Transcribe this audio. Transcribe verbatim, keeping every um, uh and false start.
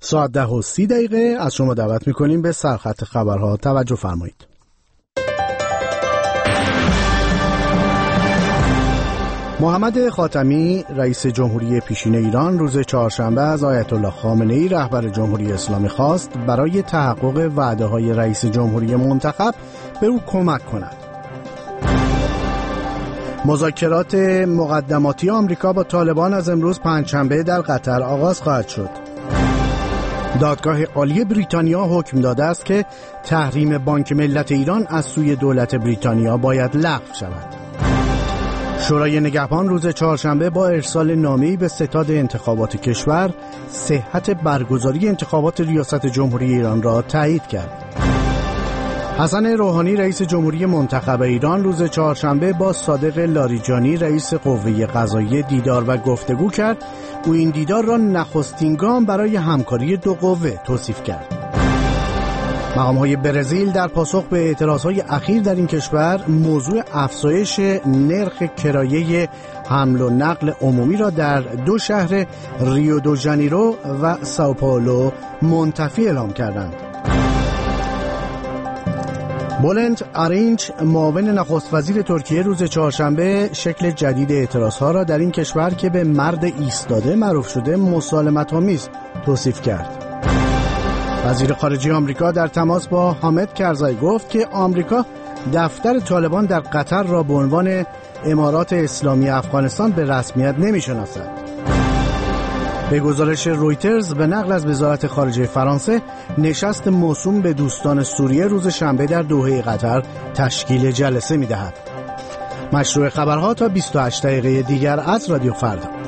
ساعت ده و سی دقیقه از شما دعوت میکنیم به سرخط خبرها توجه فرمایید. محمد خاتمی رئیس جمهوری پیشین ایران روز چهارشنبه از آیت الله خامنه‌ای رهبر جمهوری اسلامی خواست برای تحقق وعده‌های رئیس جمهوری منتخب به او کمک کند. مذاکرات مقدماتی آمریکا با طالبان از امروز پنجشنبه در قطر آغاز خواهد شد. دادگاه عالی بریتانیا حکم داده است که تحریم بانک ملت ایران از سوی دولت بریتانیا باید لغو شود. شورای نگهبان روز چهارشنبه با ارسال نامه‌ای به ستاد انتخابات کشور صحت برگزاری انتخابات ریاست جمهوری ایران را تایید کرد. حسن روحانی رئیس جمهوری منتخب ایران روز چهارشنبه با صادق لاریجانی رئیس قوه قضاییه دیدار و گفتگو کرد. او این دیدار را نخستین گام برای همکاری دو قوه توصیف کرد. مقام‌های برزیل در پاسخ به اعتراضهای اخیر در این کشور موضوع افزایش نرخ کرایه حمل و نقل عمومی را در دو شهر ریو دو ژانیرو و سائو پائولو منتفی اعلام کردند. بولند آرینچ معاون نخست وزیر ترکیه روز چهارشنبه شکل جدید اعتراضها را در این کشور که به مرد ایستاده معروف شده مسالمت‌آمیز توصیف کرد. وزیر خارجه آمریکا در تماس با حامد کرزای گفت که آمریکا دفتر طالبان در قطر را به عنوان امارات اسلامی افغانستان به رسمیت نمی‌شناسد. به گزارش رویترز به نقل از وزارت خارجه فرانسه، نشست موسوم به دوستان سوریه روز شنبه در دوحه قطر تشکیل جلسه می‌دهد. مشروع خبرها تا بیست و هشت دقیقه دیگر از رادیو فردا.